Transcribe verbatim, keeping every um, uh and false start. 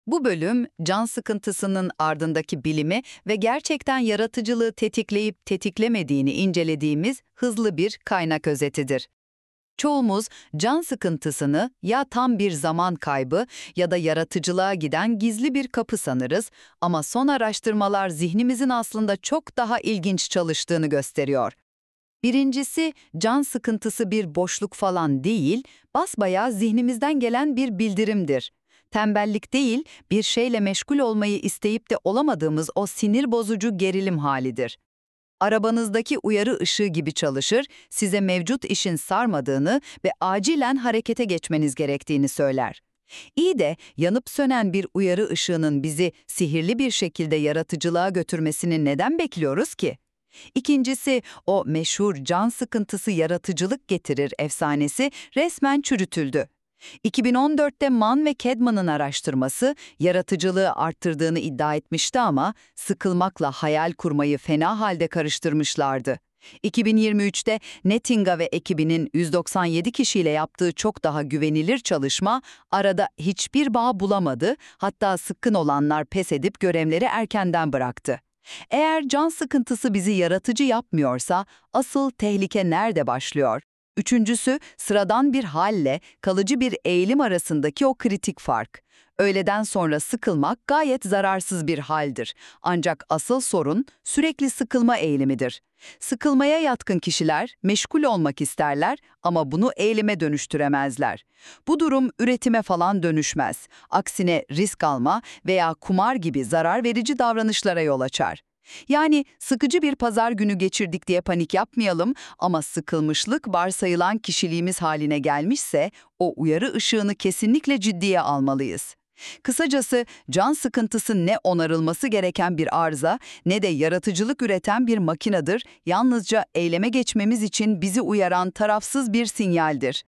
Bu bölüm, can sıkıntısının ardındaki bilimi ve gerçekten yaratıcılığı tetikleyip tetiklemediğini incelediğimiz hızlı bir kaynak özetidir. Çoğumuz can sıkıntısını ya tam bir zaman kaybı ya da yaratıcılığa giden gizli bir kapı sanırız ama son araştırmalar zihnimizin aslında çok daha ilginç çalıştığını gösteriyor. Birincisi, can sıkıntısı bir boşluk falan değil, basbayağı zihnimizden gelen bir bildirimdir. Tembellik değil, bir şeyle meşgul olmayı isteyip de olamadığımız o sinir bozucu gerilim halidir. Arabanızdaki uyarı ışığı gibi çalışır, size mevcut işin sarmadığını ve acilen harekete geçmeniz gerektiğini söyler. İyi de yanıp sönen bir uyarı ışığının bizi sihirli bir şekilde yaratıcılığa götürmesini neden bekliyoruz ki? İkincisi, o meşhur can sıkıntısı yaratıcılık getirir efsanesi resmen çürütüldü. iki bin on dörtte Mann ve Kedman'ın araştırması yaratıcılığı arttırdığını iddia etmişti ama sıkılmakla hayal kurmayı fena halde karıştırmışlardı. iki bin yirmi üçte Nettinga ve ekibinin yüz doksan yedi kişiyle yaptığı çok daha güvenilir çalışma arada hiçbir bağ bulamadı, hatta sıkkın olanlar pes edip görevleri erkenden bıraktı. Eğer can sıkıntısı bizi yaratıcı yapmıyorsa asıl tehlike nerede başlıyor? Üçüncüsü, sıradan bir halle kalıcı bir eğilim arasındaki o kritik fark. Öğleden sonra sıkılmak gayet zararsız bir haldir. Ancak asıl sorun sürekli sıkılma eğilimidir. Sıkılmaya yatkın kişiler meşgul olmak isterler ama bunu eğilime dönüştüremezler. Bu durum üretime falan dönüşmez. Aksine risk alma veya kumar gibi zarar verici davranışlara yol açar. Yani sıkıcı bir pazar günü geçirdik diye panik yapmayalım ama sıkılmışlık varsayılan kişiliğimiz haline gelmişse o uyarı ışığını kesinlikle ciddiye almalıyız. Kısacası can sıkıntısı ne onarılması gereken bir arıza ne de yaratıcılık üreten bir makinedir, yalnızca eyleme geçmemiz için bizi uyaran tarafsız bir sinyaldir.